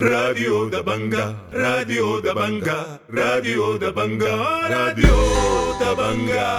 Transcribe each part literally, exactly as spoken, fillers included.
راديو دبنجا راديو دبنجا راديو دبنجا راديو دبنجا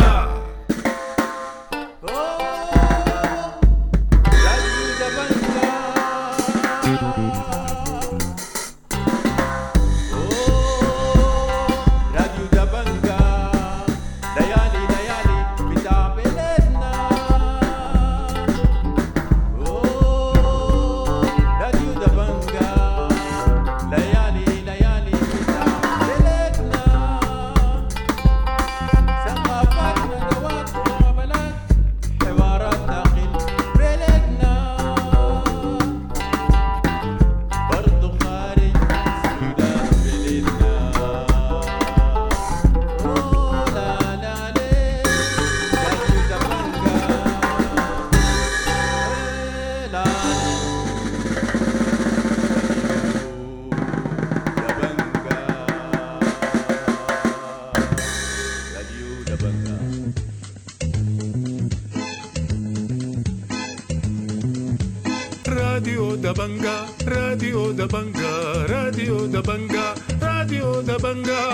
راديو دبنجا راديو دبنجا راديو دبنجا راديو دبنجا.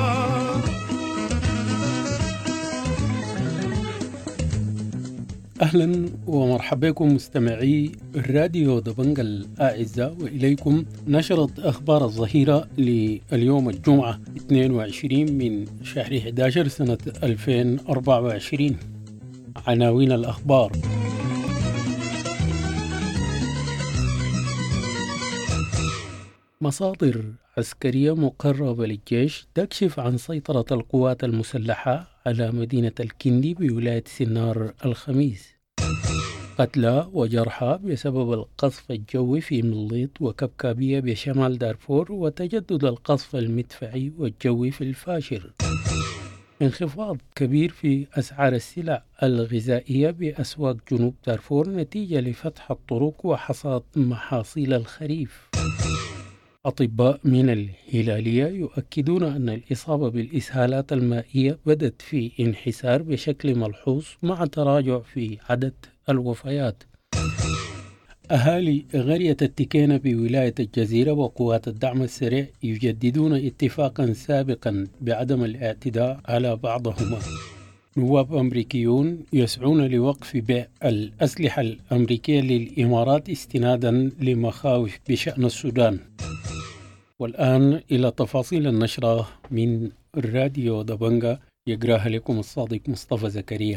أهلا ومرحبا بكم مستمعي الراديو دبنجا الأعزاء، وإليكم نشرة أخبار الظهيرة لليوم الجمعة اثنين وعشرين من شهر أحد عشر سنة ألفين وأربعة وعشرين. عناوين الأخبار: مصادر عسكرية مقربة للجيش تكشف عن سيطرة القوات المسلحة على مدينة الكندي بولاية سنار الخميس. قتلى وجرحى بسبب القصف الجوي في مليط وكبكابية بشمال دارفور، وتجدد القصف المدفعي والجوي في الفاشر. انخفاض كبير في أسعار السلع الغذائية بأسواق جنوب دارفور نتيجة لفتح الطرق وحصاد محاصيل الخريف. أطباء من الهلالية يؤكدون أن الإصابة بالإسهالات المائية بدت في انحسار بشكل ملحوظ مع تراجع في عدد الوفيات. أهالي قرية التكينة بولاية الجزيرة وقوات الدعم السريع يجددون اتفاقا سابقا بعدم الاعتداء على بعضهما. نواب أمريكيون يسعون لوقف بيع الأسلحة الأمريكية للإمارات استنادا لمخاوف بشأن السودان. والآن إلى تفاصيل النشرة من الراديو دبنجا، يقراها لكم الصادق مصطفى زكريا.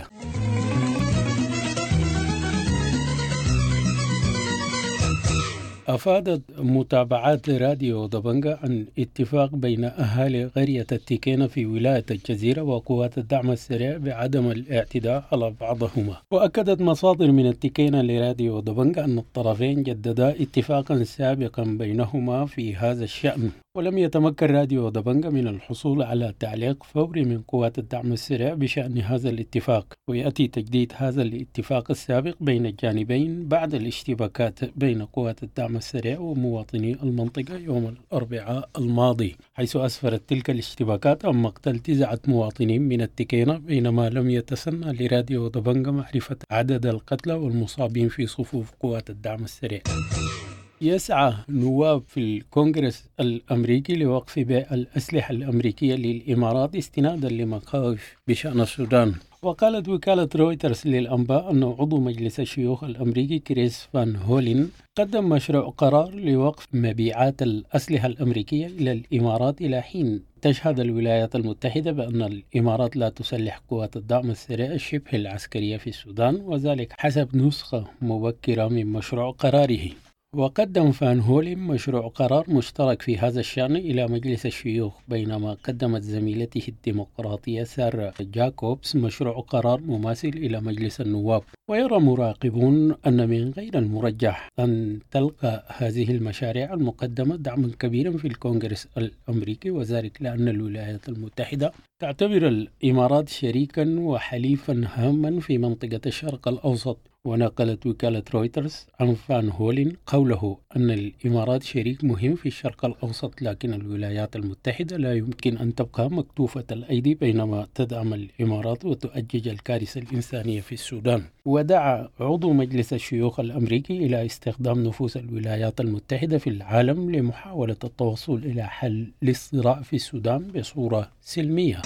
أفادت متابعات راديو دبنجا عن اتفاق بين أهالي قرية التكينة في ولاية الجزيرة وقوات الدعم السريع بعدم الاعتداء على بعضهما. وأكدت مصادر من التكينة لراديو دبنجا أن الطرفين جددا اتفاقا سابقا بينهما في هذا الشأن، ولم يتمكن راديو دبنجا من الحصول على تعليق فوري من قوات الدعم السريع بشأن هذا الاتفاق. ويأتي تجديد هذا الاتفاق السابق بين الجانبين بعد الاشتباكات بين قوات الدعم السريع ومواطني المنطقة يوم الأربعاء الماضي، حيث أسفرت تلك الاشتباكات عن مقتل تسعة مواطنين من التكينة، بينما لم يتسنى لراديو دبنجا معرفة عدد القتلى والمصابين في صفوف قوات الدعم السريع. يسعى نواب في الكونغرس الأمريكي لوقف بيع الأسلحة الأمريكية للإمارات استنادا لمخاوف بشأن السودان. وقالت وكالة رويترز للأنباء أن عضو مجلس الشيوخ الأمريكي كريس فان هولين قدم مشروع قرار لوقف مبيعات الأسلحة الأمريكية إلى الإمارات إلى حين تشهد الولايات المتحدة بأن الإمارات لا تسلح قوات الدعم السريع شبه العسكرية في السودان، وذلك حسب نسخة مبكرة من مشروع قراره. وقدم فان هولين مشروع قرار مشترك في هذا الشأن إلى مجلس الشيوخ، بينما قدمت زميلته الديمقراطية سارة جاكوبس مشروع قرار مماثل إلى مجلس النواب. ويرى مراقبون أن من غير المرجح أن تلقى هذه المشاريع المقدمة دعما كبيرا في الكونغرس الأمريكي، وذلك لأن الولايات المتحدة تعتبر الإمارات شريكا وحليفا هاما في منطقة الشرق الأوسط. ونقلت وكالة رويترز عن فان هولين قوله أن الإمارات شريك مهم في الشرق الأوسط، لكن الولايات المتحدة لا يمكن أن تبقى مكتوفة الأيدي بينما تدعم الإمارات وتؤجج الكارثة الإنسانية في السودان. ودعا عضو مجلس الشيوخ الأمريكي إلى استخدام نفوذ الولايات المتحدة في العالم لمحاولة التوصل إلى حل للصراع في السودان بصورة سلمية.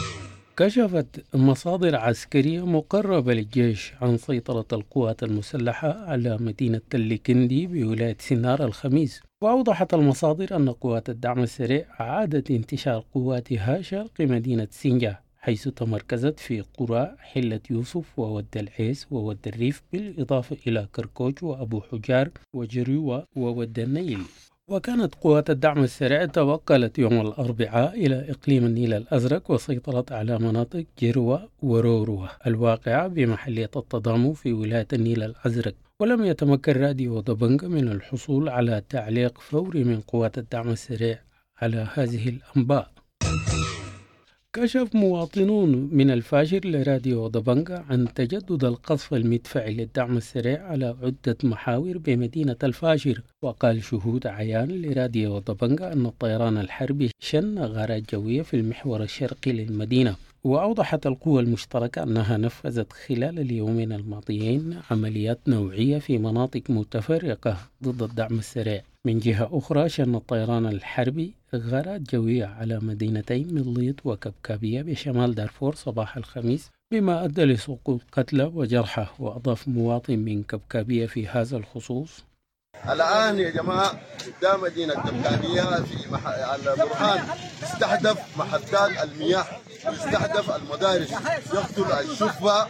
كشفت مصادر عسكرية مقربة للجيش عن سيطرة القوات المسلحة على مدينة تلكندي بولاية سنار الخميس، وأوضحت المصادر أن قوات الدعم السريع أعادت انتشار قواتها شرق مدينة سنجا، حيث تمركزت في قرى حلة يوسف وود العيس وود الريف، بالإضافة إلى كركوج وأبو حجار وجريوة وود النيل. وكانت قوات الدعم السريع توكلت يوم الأربعاء إلى إقليم النيل الأزرق وسيطرت على مناطق جروة وروروة الواقعة بمحلية التضامن في ولاية النيل الأزرق. ولم يتمكن راديو دبنجة من الحصول على تعليق فوري من قوات الدعم السريع على هذه الأنباء. كشف مواطنون من الفاجر لراديو دبنجة عن تجدد القصف المدفعي للدعم السريع على عدة محاور بمدينة الفاجر. وقال شهود عيان لراديو دبنجة أن الطيران الحربي شن غارات جوية في المحور الشرقي للمدينة. وأوضحت القوى المشتركة أنها نفذت خلال اليومين الماضيين عمليات نوعية في مناطق متفرقة ضد الدعم السريع. من جهة أخرى شن الطيران الحربي غارات جوية على مدينتين مضليط وكبكابية بشمال دارفور صباح الخميس، بما أدى لسقوط قتلى وجرحى. وأضاف مواطن من كبكابية في هذا الخصوص: الآن يا جماعة قدام مدينة كبكابية في مح... البرهان يستهدف محطات المياه ويستهدف المدارس، يقتل الشفاء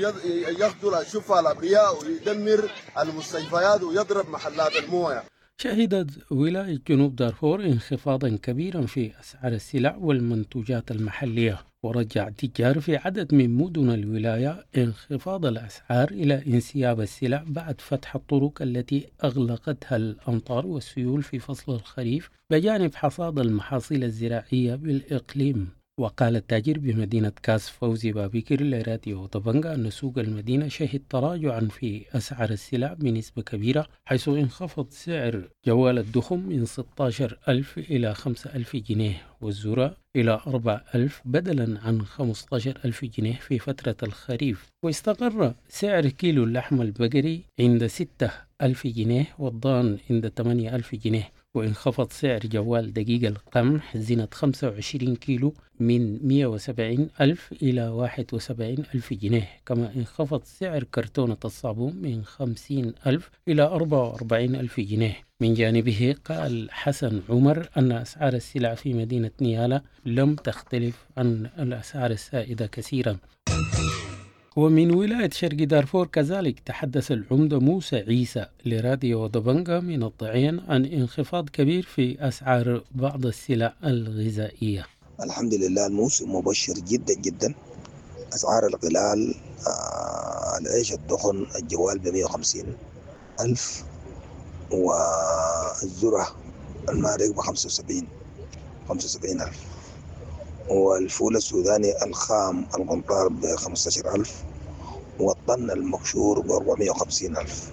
ويقتل الشفاء الأبرياء ويدمر المستشفيات ويضرب محلات الموية. شهدت ولاية جنوب دارفور انخفاضا كبيرا في أسعار السلع والمنتوجات المحلية، ورجع التجار في عدد من مدن الولاية انخفاض الأسعار إلى انسياب السلع بعد فتح الطرق التي أغلقتها الأمطار والسيول في فصل الخريف، بجانب حصاد المحاصيل الزراعية بالإقليم. وقال التاجر بمدينة كاس فوزي بابكر لراديو دبنجة أن سوق المدينة شهد تراجعا في أسعار السلع بنسبة كبيرة، حيث انخفض سعر جوال الدخن من ستة عشر ألف إلى خمسة ألاف جنيه، والذرة إلى أربعة ألاف بدلا عن خمسة عشر ألف جنيه في فترة الخريف. واستقر سعر كيلو اللحم البقري عند ستة ألاف جنيه والضان عند ثمانية ألاف جنيه. وانخفض سعر جوال دقيق القمح زينة خمسة وعشرين كيلو من مئة وسبعين ألف إلى واحد وسبعين ألف جنيه. كما انخفض سعر كرتونة الصابون من خمسين ألف إلى أربعة وأربعين ألف جنيه. من جانبه قال حسن عمر أن أسعار السلع في مدينة نيالا لم تختلف عن الأسعار السائدة كثيرا. ومن ولاية شرق دارفور كذلك تحدث العمدة موسى عيسى لراديو دبنجة من الضعين عن انخفاض كبير في أسعار بعض السلع الغذائية. الحمد لله الموسم مبشر جدا جدا. أسعار الغلال آه العيش الدخن الجوال بمئة وخمسين ألف، والذرة المارق بخمسة وسبعين خمسة وسبعين ألف، والفول السوداني الخام القنطار بخمسة عشر ألف، والطن المقشور بأربعمئة وخمسين ألف.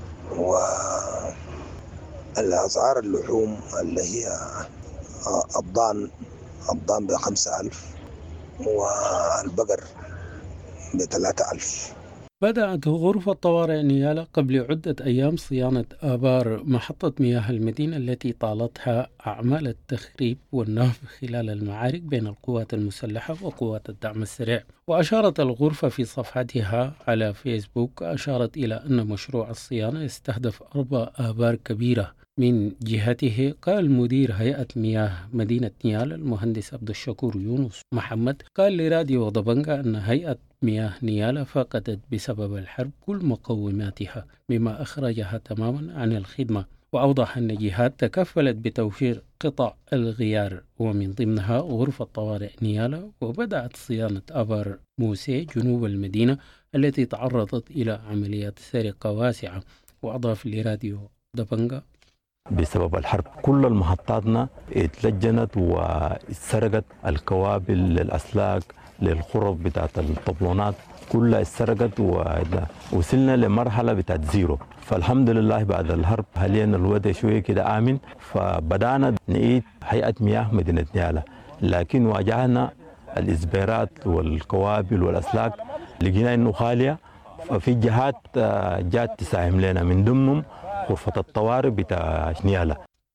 والأسعار اللحوم اللي هي الضان الضان بخمسة ألف، والبقر بثلاثة ألف. بدأت غرفة طوارئ نيالا قبل عدة أيام صيانة آبار محطة مياه المدينة التي طالتها أعمال التخريب والنهب خلال المعارك بين القوات المسلحة وقوات الدعم السريع. وأشارت الغرفة في صفحتها على فيسبوك أشارت إلى أن مشروع الصيانة يستهدف أربع آبار كبيرة. من جهته قال مدير هيئة مياه مدينة نيالا المهندس عبد الشكور يونس محمد قال لراديو دبنجة أن هيئة مياه نيالا فقدت بسبب الحرب كل مقوماتها، مما أخرجها تماما عن الخدمة. وأوضح أن جهات تكفلت بتوفير قطع الغيار ومن ضمنها غرفة طوارئ نيالا. وبدأت صيانة آبار موسى جنوب المدينة التي تعرضت إلى عمليات سرقة واسعة. وأضاف لراديو دبنجة بسبب الحرب كل المحطاتنا اتلجنت واتسرقت، الكوابل للأسلاك للخرف بتاعت الطبلونات كلها اتسرقت، ووصلنا لمرحلة بتاعت زيرو. فالحمد لله بعد الحرب حاليا الوضع شوية كده آمن، فبدأنا نعيد هيئة مياه مدينة نيالا، لكن واجهنا الإسبيرات والكوابل والأسلاك لقينا إنه خالية، في جهات جات تساهم لنا، من ضمنهم غرفة الطوارئ بتاع نيالا.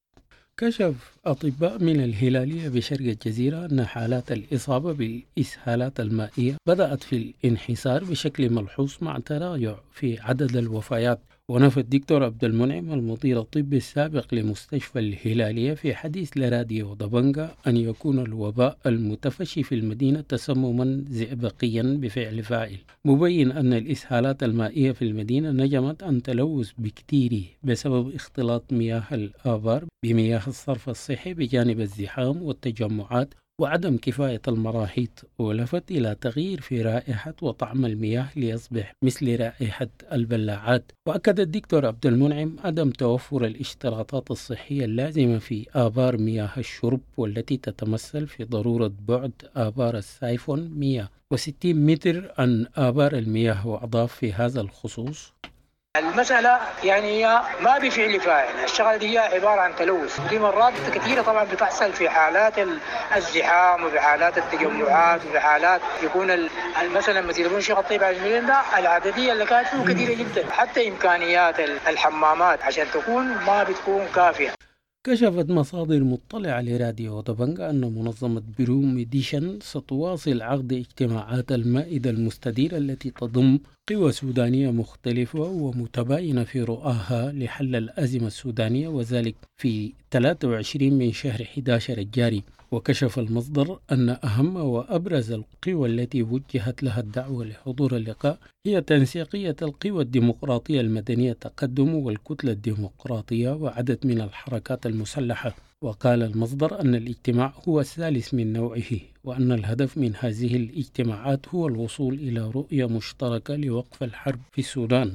كشف أطباء من الهلالية بشرق الجزيرة أن حالات الإصابة بالإسهالات المائية بدأت في الانحسار بشكل ملحوظ مع تراجع في عدد الوفيات. ونفى الدكتور عبد المنعم المدير الطبي السابق لمستشفى الهلالية في حديث لراديو دبنجا أن يكون الوباء المتفشي في المدينة تسمما زئبقيا بفعل فاعل، مبين أن الإسهالات المائية في المدينة نجمت عن تلوث بكتيري بسبب اختلاط مياه الآبار بمياه الصرف الصحي بجانب الزحام والتجمعات وعدم كفاية المراحيض، ولفت إلى تغيير في رائحة وطعم المياه ليصبح مثل رائحة البلاعات. وأكد الدكتور عبد المنعم عدم توفر الاشتراطات الصحية اللازمة في آبار مياه الشرب، والتي تتمثل في ضرورة بعد آبار السايفون مئة وستين متر عن آبار المياه. وأضاف في هذا الخصوص: المسألة يعني هي ما بفعل فاعل، الشغلة دي هي عبارة عن تلوث، ودي مرات كثيرة طبعا بتحصل في حالات الزحام وفي حالات التجمعات وفي حالات يكون مثلا مثل منشأة الطيب على المدينة ده العددية اللي كانت فيه كثيرة جدا، حتى إمكانيات الحمامات عشان تكون ما بتكون كافية. كشفت مصادر مطلعة لراديو دبنجا أن منظمة برو ميديشن ستواصل عقد اجتماعات المائدة المستديرة التي تضم قوى سودانية مختلفة ومتباينة في رؤاها لحل الأزمة السودانية، وذلك في ثلاثة وعشرين من شهر أحد عشر الجاري. وكشف المصدر أن أهم وأبرز القوى التي وجهت لها الدعوة لحضور اللقاء هي تنسيقية القوى الديمقراطية المدنية تقدم والكتلة الديمقراطية وعدد من الحركات المسلحة. وقال المصدر أن الاجتماع هو الثالث من نوعه، وأن الهدف من هذه الاجتماعات هو الوصول إلى رؤية مشتركة لوقف الحرب في السودان.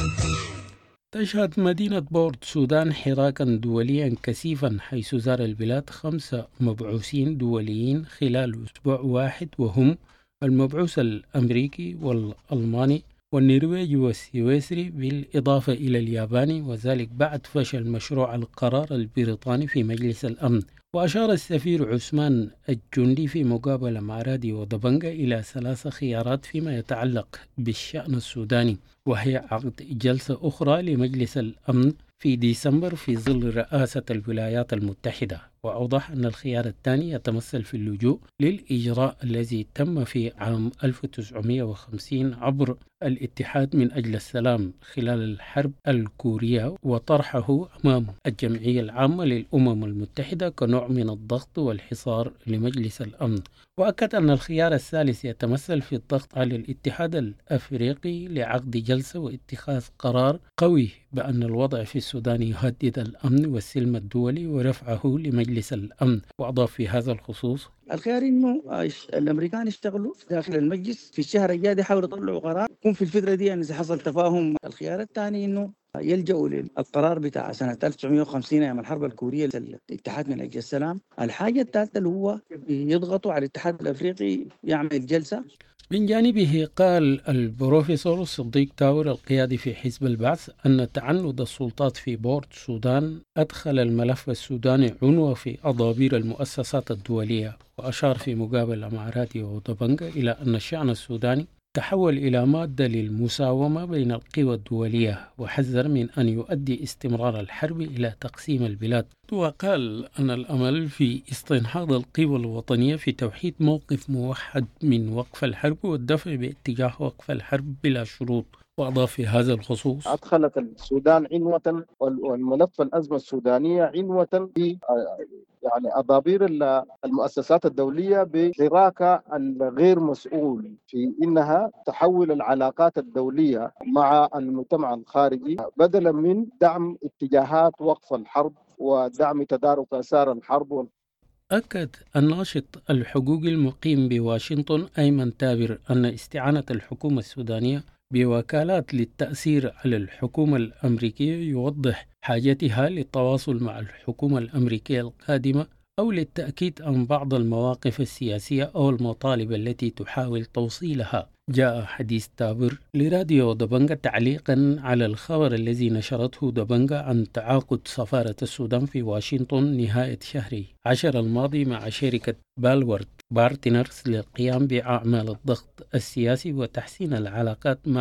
تشهد مدينة بورت سودان حراكا دوليا كثيفا، حيث زار البلاد خمسة مبعوثين دوليين خلال أسبوع واحد، وهم المبعوث الأمريكي والألماني والنرويجي والسويسري بالإضافة إلى الياباني، وذلك بعد فشل مشروع القرار البريطاني في مجلس الأمن. وأشار السفير عثمان الجندي في مقابلة مع راديو دبنجا إلى ثلاث خيارات فيما يتعلق بالشأن السوداني، وهي عقد جلسة أخرى لمجلس الأمن في ديسمبر في ظل رئاسة الولايات المتحدة. وأوضح أن الخيار الثاني يتمثل في اللجوء للإجراء الذي تم في عام ألف وتسعمائة وخمسين عبر الاتحاد من أجل السلام خلال الحرب الكورية، وطرحه أمام الجمعية العامة للأمم المتحدة كنوع من الضغط والحصار لمجلس الأمن. وأكد أن الخيار الثالث يتمثل في الضغط على الاتحاد الأفريقي لعقد جلسة واتخاذ قرار قوي بأن الوضع في السودان يهدد الأمن والسلم الدولي ورفعه لمجلس الأمن. وأضاف في هذا الخصوص: الخيار انه الامريكان يشتغلوا داخل المجلس في الشهر الجاي يحاولوا يطلعوا قرار يكون في الفتره دي يعني اذا حصل تفاهم. الخيار الثاني انه يلجأوا للقرار بتاع سنه ألف وتسعمائة وخمسين ايام الحرب الكوريه الاتحاد من اجل السلام. الحاجه الثالثه اللي هو يضغطوا على الاتحاد الافريقي يعمل جلسه. من جانبه قال البروفيسور صديق تاور القيادي في حزب البعث أن تعنت السلطات في بورت سودان أدخل الملف السوداني عنوة في أضابير المؤسسات الدولية. وأشار في مقابلة مع راديو دبنجا إلى أن الشأن السوداني تحول إلى مادة للمساومة بين القوى الدولية، وحذر من أن يؤدي استمرار الحرب إلى تقسيم البلاد. وقال أن الأمل في استنهاض القوى الوطنية في توحيد موقف موحد من وقف الحرب والدفع باتجاه وقف الحرب بلا شروط. وأضاف في هذا الخصوص: أدخلت السودان عنوة والملف الأزمة السودانية عنوة في يعني أضابير المؤسسات الدولية بشراكة الغير مسؤول في إنها تحول العلاقات الدولية مع المجتمع الخارجي بدلا من دعم اتجاهات وقف الحرب ودعم تدارك آثار الحرب. أكد الناشط الحقوقي المقيم بواشنطن أيمن تابر أن استعانة الحكومة السودانية بوكالات للتأثير على الحكومة الأمريكية يوضح حاجتها للتواصل مع الحكومة الأمريكية القادمة أو للتأكيد عن بعض المواقف السياسية أو المطالب التي تحاول توصيلها. جاء حديث تابر لراديو دبنجا تعليقا على الخبر الذي نشرته دبنجا عن تعاقد سفارة السودان في واشنطن نهاية شهر عشر الماضي مع شركة بالورد بارتنرز للقيام بأعمال الضغط السياسي وتحسين العلاقات مع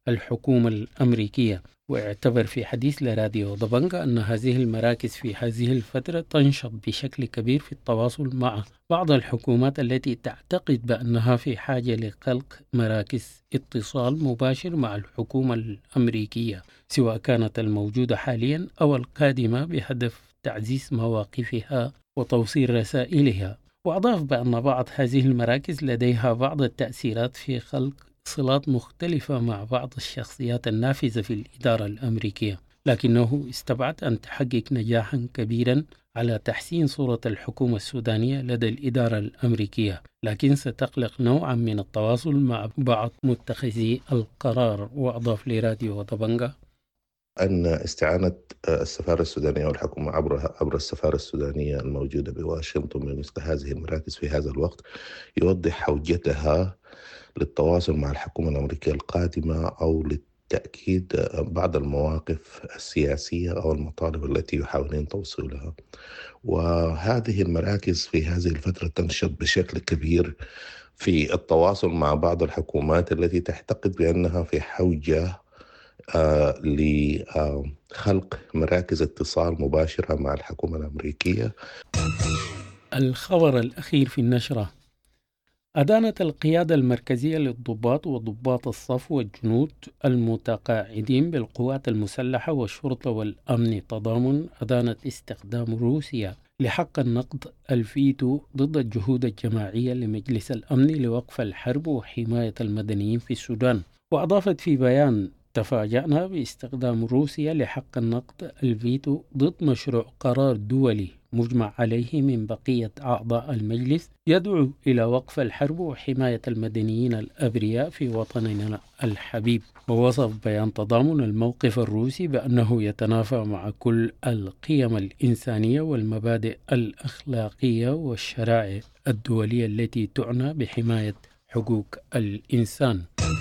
الحكومة الأمريكية. واعتبر في حديث لراديو دبنجا أن هذه المراكز في هذه الفترة تنشط بشكل كبير في التواصل مع بعض الحكومات التي تعتقد بأنها في حاجة لخلق مراكز اتصال مباشر مع الحكومة الأمريكية، سواء كانت الموجودة حاليا أو القادمة، بهدف تعزيز مواقفها وتوصيل رسائلها. وأضاف بأن بعض هذه المراكز لديها بعض التأثيرات في خلق صلات مختلفة مع بعض الشخصيات النافذة في الإدارة الأمريكية، لكنه استبعد أن تحقق نجاحا كبيرا على تحسين صورة الحكومة السودانية لدى الإدارة الأمريكية، لكن ستخلق نوعا من التواصل مع بعض متخذي القرار. وأضاف لراديو دبنجا أن استعانة السفارة السودانية والحكومة عبر عبر السفارة السودانية الموجودة بواشنطن بمثل هذه المراكز في هذا الوقت يوضح حوجتها للتواصل مع الحكومة الأمريكية القادمة أو للتأكيد بعض المواقف السياسية أو المطالب التي يحاولون توصيلها. وهذه المراكز في هذه الفترة تنشط بشكل كبير في التواصل مع بعض الحكومات التي تعتقد بأنها في حوجة آه لخلق مراكز اتصال مباشرة مع الحكومة الأمريكية. الخبر الأخير في النشرة: أدانت القيادة المركزية للضباط وضباط الصف والجنود المتقاعدين بالقوات المسلحة والشرطة والأمن تضامن أدانت استخدام روسيا لحق النقد الفيتو ضد الجهود الجماعية لمجلس الأمن لوقف الحرب وحماية المدنيين في السودان. وأضافت في بيان: تفاجأنا باستخدام روسيا لحق النقد الفيتو ضد مشروع قرار دولي مجمع عليه من بقية أعضاء المجلس يدعو إلى وقف الحرب وحماية المدنيين الأبرياء في وطننا الحبيب. ووصف بيان تضامن الموقف الروسي بأنه يتنافى مع كل القيم الإنسانية والمبادئ الأخلاقية والشرائع الدولية التي تعنى بحماية حقوق الإنسان.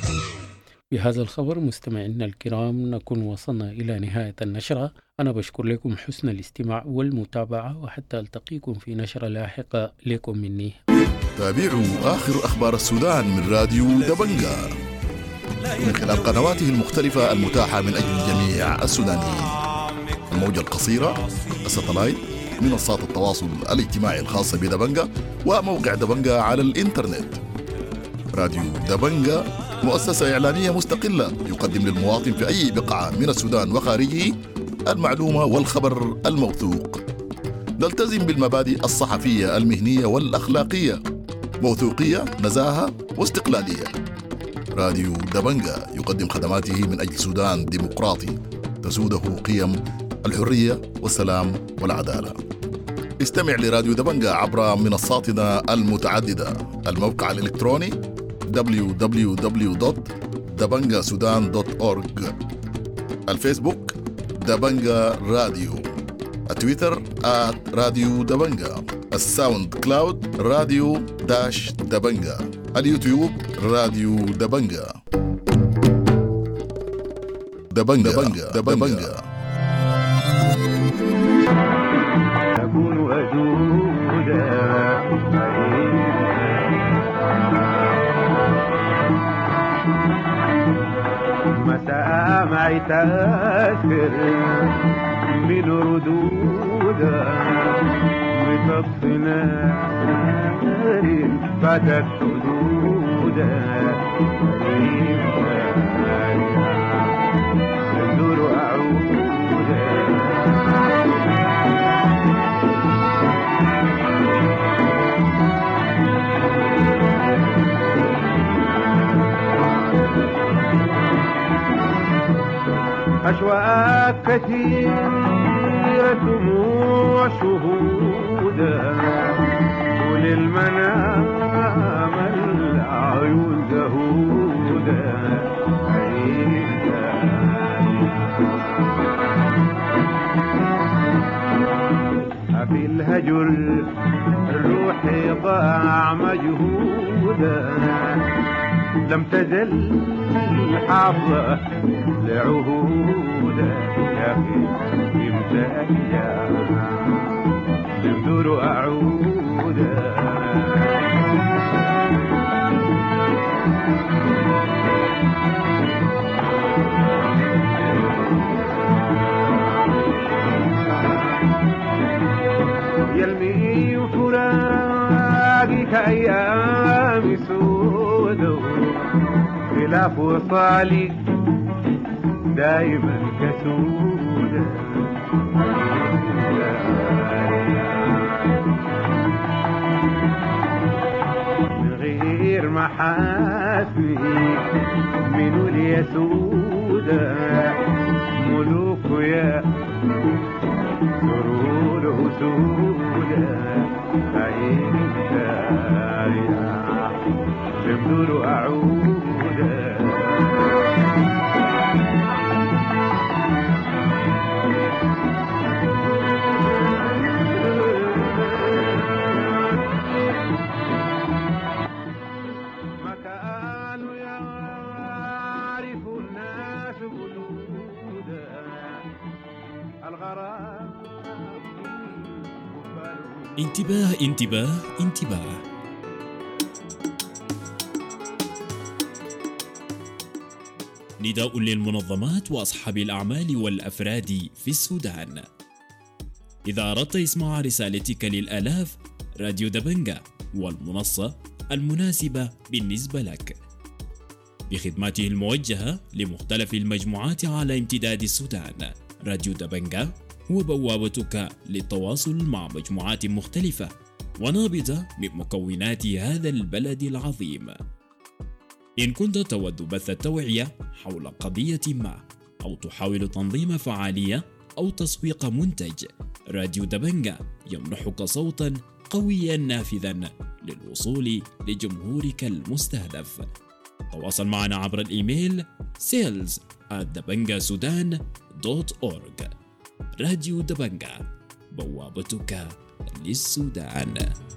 بهذا الخبر مستمعينا الكرام نكون وصلنا إلى نهاية النشرة. أنا بشكر لكم حسن الاستماع والمتابعة، وحتى ألتقيكم في نشرة لاحقة. لكم مني. تابعوا آخر أخبار السودان من راديو دبنجا من خلال قنواته المختلفة المتاحة من أجل جميع السودانيين: الموجة القصيرة، الساتلايت، منصات التواصل الاجتماعي الخاصة بدبنجا، وموقع دبنجا على الإنترنت. راديو دبنجا مؤسسة إعلانية مستقلة يقدم للمواطن في أي بقعة من السودان وخارجه المعلومة والخبر الموثوق. نلتزم بالمبادئ الصحفية المهنية والأخلاقية: موثوقية، نزاهة، واستقلالية. راديو دبنجا يقدم خدماته من أجل سودان ديمقراطي تسوده قيم الحرية والسلام والعدالة. استمع لراديو دبنجا عبر منصاتنا المتعددة: الموقع الإلكتروني دبليو دبليو دبليو دوت دبنجا سودان دوت أورج، الفيسبوك دبنجا راديو، التويتر آت راديو دبنجا، الساوند كلاود راديو داش دبنجا، اليوتيوب راديو دبنجا. دبنجا دبنجا, دبنجا. أكون أجودا مساء معي تذكر من ردودا بتفصنا فاتت حدودا ينظر أعودا أشواق كثيرة وشهودا وللمنام العيون زهودا في الهجر الروح ضاع مجهودا لم تزل حافظة لعهودا يا أخي امتى أيام ينظر أعودا من فراقك أيام سودة خلاف وصالي دايما كسودة من غير محاسني منو اليسودة ملوك يا سرور سودة عين الدارية جمدور أعودة ما كانوا يعرف الناس بلودا الغرام. انتباه انتباه انتباه. نداء للمنظمات وأصحاب الأعمال والأفراد في السودان. إذا أردت إسماع رسالتك للآلاف، راديو دبنجا والمنصة المناسبة بالنسبة لك بخدماته الموجهة لمختلف المجموعات على امتداد السودان. راديو دبنجا هو بوابتك للتواصل مع مجموعات مختلفة ونابضة من مكونات هذا البلد العظيم. إن كنت تود بث التوعية حول قضية ما أو تحاول تنظيم فعالية أو تسويق منتج، راديو دبنجا يمنحك صوتا قويا نافذا للوصول لجمهورك المستهدف. تواصل معنا عبر الإيميل sales at dabangasudan دوت أورج. راديو دبنجا بوابتك للسودان.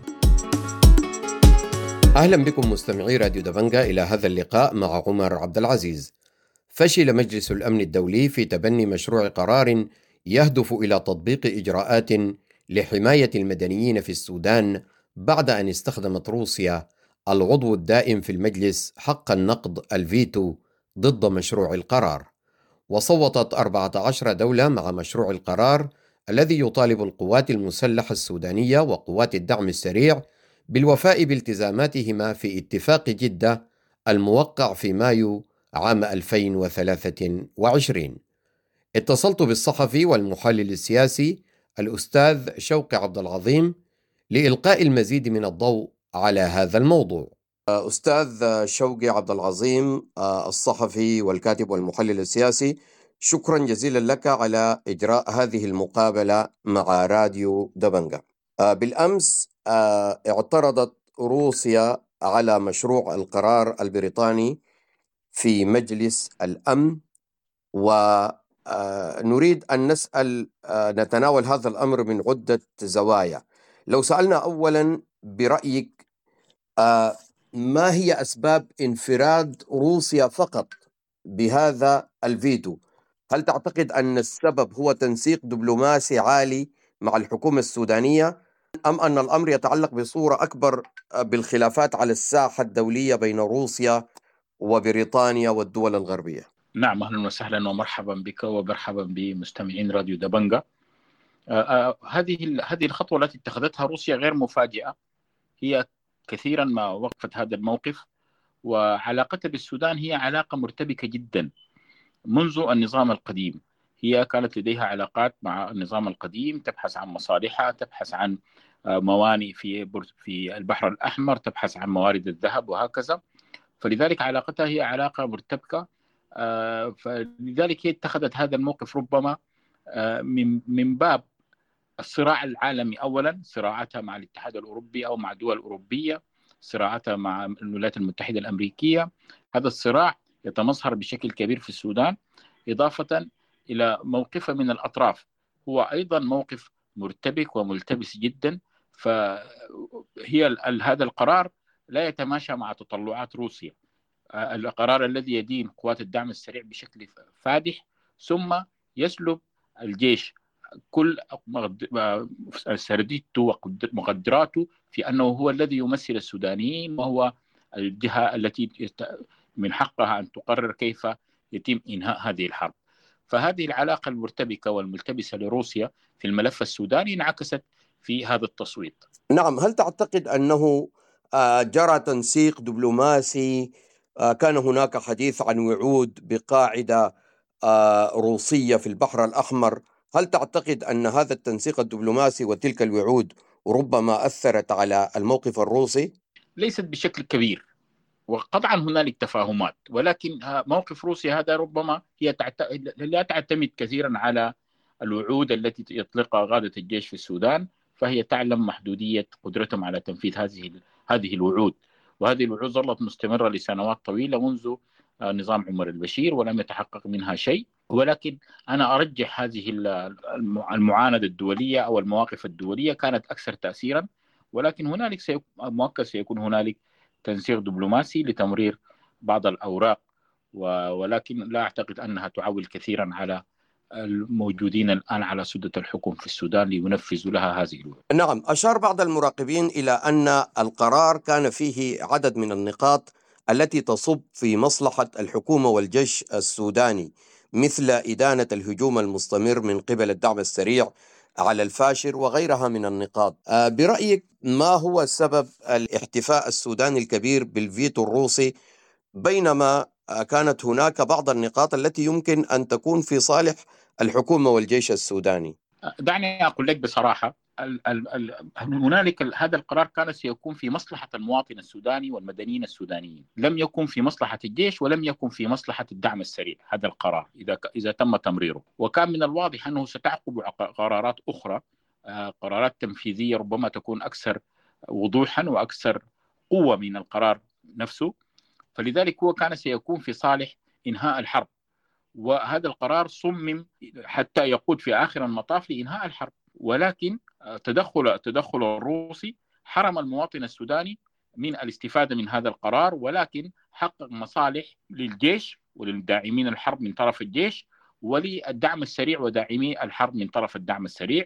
أهلا بكم مستمعي راديو دبنجا إلى هذا اللقاء مع عمر عبد العزيز. فشل مجلس الأمن الدولي في تبني مشروع قرار يهدف إلى تطبيق إجراءات لحماية المدنيين في السودان بعد أن استخدمت روسيا العضو الدائم في المجلس حق النقد الفيتو ضد مشروع القرار. وصوتت أربعة عشر دولة مع مشروع القرار الذي يطالب القوات المسلحة السودانية وقوات الدعم السريع بالوفاء بالتزاماتهما في اتفاق جدة الموقع في مايو عام ألفين وثلاثة وعشرين. اتصلت بالصحفي والمحلل السياسي الأستاذ شوقي عبد العظيم لإلقاء المزيد من الضوء على هذا الموضوع. أستاذ شوقي عبد العظيم، الصحفي والكاتب والمحلل السياسي، شكرا جزيلا لك على إجراء هذه المقابلة مع راديو دبنجا. بالأمس اعترضت روسيا على مشروع القرار البريطاني في مجلس الأمن، ونريد أن نسأل نتناول هذا الأمر من عدة زوايا. لو سألنا أولا برأيك ما هي أسباب انفراد روسيا فقط بهذا الفيتو؟ هل تعتقد أن السبب هو تنسيق دبلوماسي عالي مع الحكومة السودانية، أم أن الأمر يتعلق بصورة أكبر بالخلافات على الساحة الدولية بين روسيا وبريطانيا والدول الغربية؟ نعم، أهلا وسهلا ومرحبا بك ومرحبا بمستمعين راديو دبنجا. هذه هذه الخطوة التي اتخذتها روسيا غير مفاجئة، هي كثيرا ما وقفت هذا الموقف، وعلاقتها بالسودان هي علاقة مرتبكة جدا منذ النظام القديم. هي كانت لديها علاقات مع النظام القديم، تبحث عن مصالحها، تبحث عن موانئ في في البحر الأحمر، تبحث عن موارد الذهب وهكذا. فلذلك علاقتها هي علاقة مرتبكة، فلذلك هي اتخذت هذا الموقف ربما من من باب الصراع العالمي. أولا صراعاتها مع الاتحاد الأوروبي أو مع دول أوروبية، صراعاتها مع الولايات المتحدة الأمريكية. هذا الصراع يتمظهر بشكل كبير في السودان، إضافة إلى موقفها من الأطراف هو أيضا موقف مرتبك وملتبس جدا. فهي هذا القرار لا يتماشى مع تطلعات روسيا، القرار الذي يدين قوات الدعم السريع بشكل فادح ثم يسلب الجيش كل سرديته ومقدراته في أنه هو الذي يمثل السودانيين، وهو الجهة التي من حقها أن تقرر كيف يتم إنهاء هذه الحرب. فهذه العلاقة المرتبكة والملتبسة لروسيا في الملف السوداني انعكست في هذا التصويت. نعم، هل تعتقد أنه جرى تنسيق دبلوماسي؟ كان هناك حديث عن وعود بقاعدة روسية في البحر الأحمر. هل تعتقد أن هذا التنسيق الدبلوماسي وتلك الوعود ربما أثرت على الموقف الروسي؟ ليست بشكل كبير، وقطعا هنالك تفاهمات، ولكن موقف روسيا هذا ربما هي تعت... لا تعتمد كثيرا على الوعود التي يطلقها قادة الجيش في السودان، فهي تعلم محدودية قدرتهم على تنفيذ هذه هذه الوعود، وهذه الوعود ظلت مستمرة لسنوات طويلة منذ نظام عمر البشير ولم يتحقق منها شيء. ولكن أنا أرجح هذه المعاندة الدولية أو المواقف الدولية كانت أكثر تأثيرا، ولكن هنالك سيكون مؤكد سيكون هنالك تنسيق دبلوماسي لتمرير بعض الأوراق، ولكن لا أعتقد أنها تعول كثيرا على الموجودين الآن على سدة الحكم في السودان لينفذوا لها هذه الوعود. نعم، أشار بعض المراقبين إلى أن القرار كان فيه عدد من النقاط التي تصب في مصلحة الحكومة والجيش السوداني، مثل إدانة الهجوم المستمر من قبل الدعم السريع على الفاشر وغيرها من النقاط. برأيك ما هو سبب الاحتفاء السوداني الكبير بالفيتو الروسي بينما كانت هناك بعض النقاط التي يمكن أن تكون في صالح الحكومة والجيش السوداني؟ دعني أقول لك بصراحة، ال ال ال هنالك هذا القرار كان سيكون في مصلحة المواطن السوداني والمدنيين السودانيين، لم يكن في مصلحة الجيش ولم يكن في مصلحة الدعم السريع. هذا القرار إذا إذا تم تمريره، وكان من الواضح أنه ستعقب قرارات أخرى، قرارات تنفيذية ربما تكون أكثر وضوحا وأكثر قوة من القرار نفسه، فلذلك هو كان سيكون في صالح إنهاء الحرب، وهذا القرار صمم حتى يقود في آخر المطاف لإنهاء الحرب. ولكن تدخل التدخل الروسي حرم المواطن السوداني من الاستفادة من هذا القرار، ولكن حقق مصالح للجيش وللداعمين الحرب من طرف الجيش وللدعم السريع وداعمي الحرب من طرف الدعم السريع.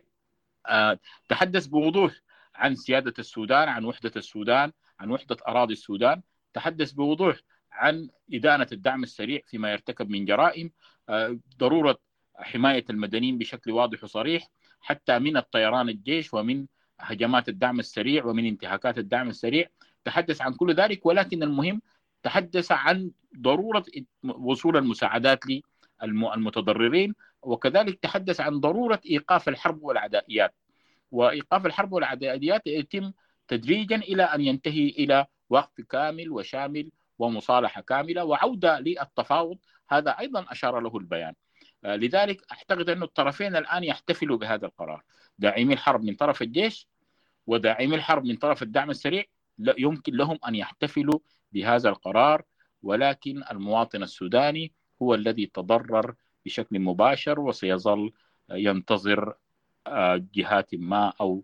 تحدث بوضوح عن سيادة السودان، عن وحدة السودان، عن وحدة أراضي السودان، تحدث بوضوح عن إدانة الدعم السريع فيما يرتكب من جرائم، ضرورة حماية المدنيين بشكل واضح وصريح حتى من الطيران الجيش ومن هجمات الدعم السريع ومن انتهاكات الدعم السريع. تحدث عن كل ذلك، ولكن المهم تحدث عن ضرورة وصول المساعدات للمتضررين، وكذلك تحدث عن ضرورة إيقاف الحرب والعدائيات، وإيقاف الحرب والعدائيات يتم تدريجا إلى أن ينتهي إلى وقف كامل وشامل ومصالحة كاملة وعودة للتفاوض. هذا أيضا أشار له البيان. لذلك أعتقد أن الطرفين الآن يحتفلوا بهذا القرار، داعمي الحرب من طرف الجيش وداعمي الحرب من طرف الدعم السريع يمكن لهم أن يحتفلوا بهذا القرار، ولكن المواطن السوداني هو الذي تضرر بشكل مباشر وسيظل ينتظر جهات ما أو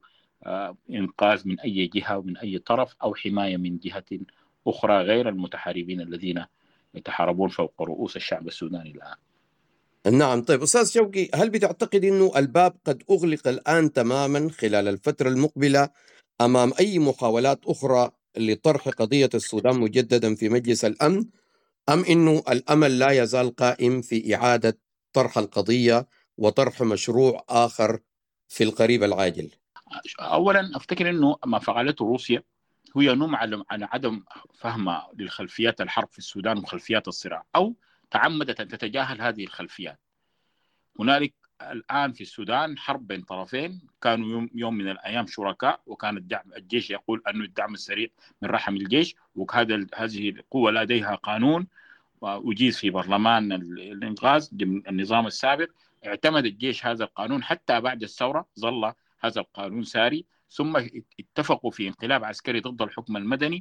إنقاذ من أي جهة ومن أي طرف أو حماية من جهة أخرى غير المتحاربين الذين يتحاربون فوق رؤوس الشعب السوداني الآن. نعم. طيب أستاذ شوقي، هل بتعتقد أنه الباب قد أغلق الآن تماما خلال الفترة المقبلة أمام أي محاولات أخرى لطرح قضية السودان مجددا في مجلس الأمن، أم أنه الأمل لا يزال قائم في إعادة طرح القضية وطرح مشروع آخر في القريب العاجل؟ أولا أفتكر أنه ما فعلته روسيا هي نوع عن عدم فهمها للخلفيات الحرب في السودان وخلفيات الصراع، أو تعمدت أن تتجاهل هذه الخلفيات. هنالك الآن في السودان حرب بين طرفين كانوا يوم, يوم من الأيام شركاء، وكان الدعم الجيش يقول أن الدعم السريع من رحم الجيش، وهذا هذه القوة لديها قانون وأجيز في برلمان الإنقاذ النظام السابق. اعتمد الجيش هذا القانون حتى بعد الثورة، ظل هذا القانون ساري، ثم اتفقوا في انقلاب عسكري ضد الحكم المدني،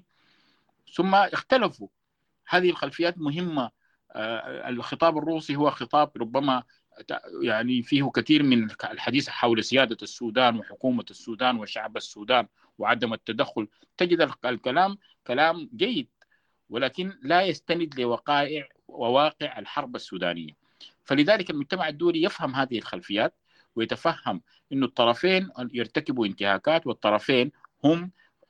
ثم اختلفوا. هذه الخلفيات مهمة. الخطاب الروسي هو خطاب ربما يعني فيه كثير من الحديث حول سيادة السودان وحكومة السودان وشعب السودان وعدم التدخل. تجد الكلام كلام جيد، ولكن لا يستند لوقائع وواقع الحرب السودانية. فلذلك المجتمع الدولي يفهم هذه الخلفيات ويتفهم أن الطرفين يرتكبوا انتهاكات، والطرفين هم